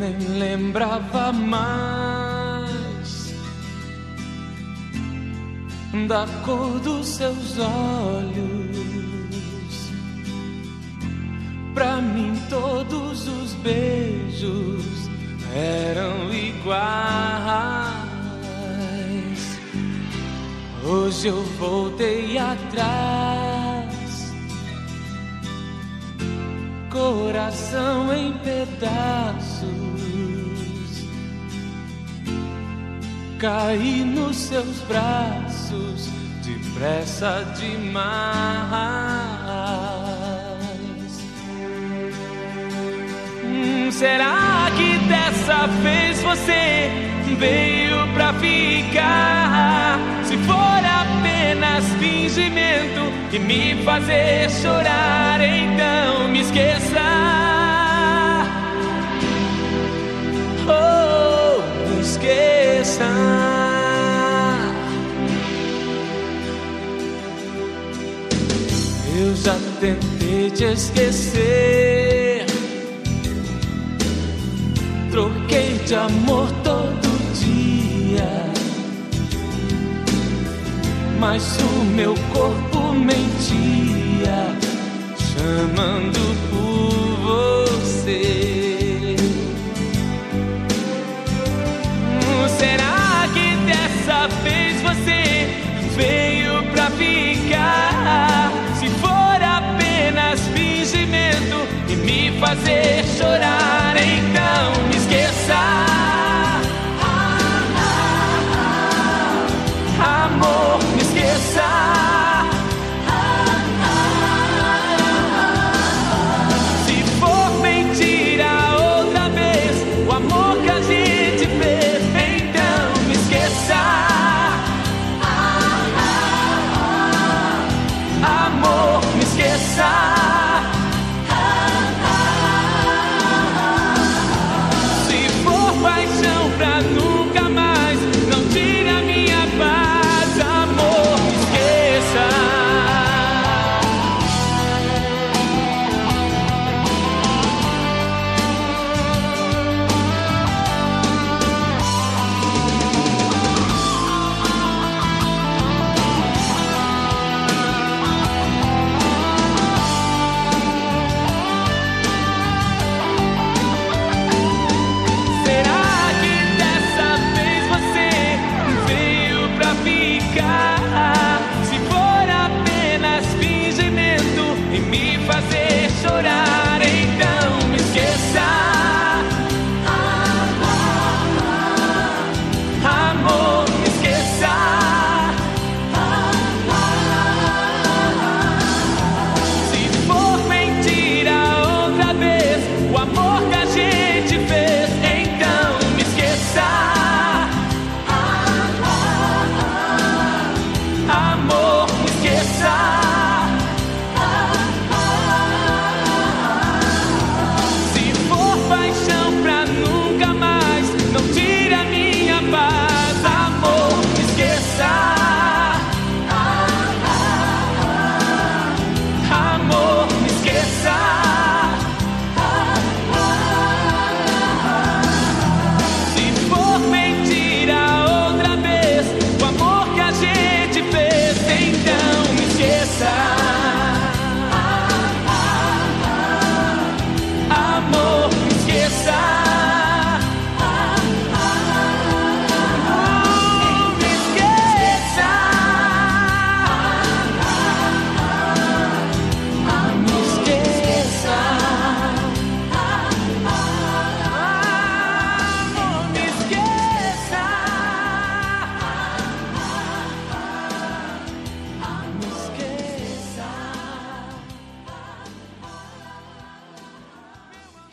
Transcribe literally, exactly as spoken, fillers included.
nem lembrava mais da cor dos seus olhos. Pra mim todos os beijos eram iguais. Hoje eu voltei atrás, coração em pedaços, caí nos seus braços depressa demais. Hum, será que dessa vez você veio pra ficar? Se for apenas fingimento e me fazer chorar, então me esqueça. Oh, me esqueça. Eu já tentei te esquecer, troquei de amor todo dia, mas o meu corpo mentia, chamando por você. Será que dessa vez você veio pra ficar? Se for apenas fingimento e me fazer chorar,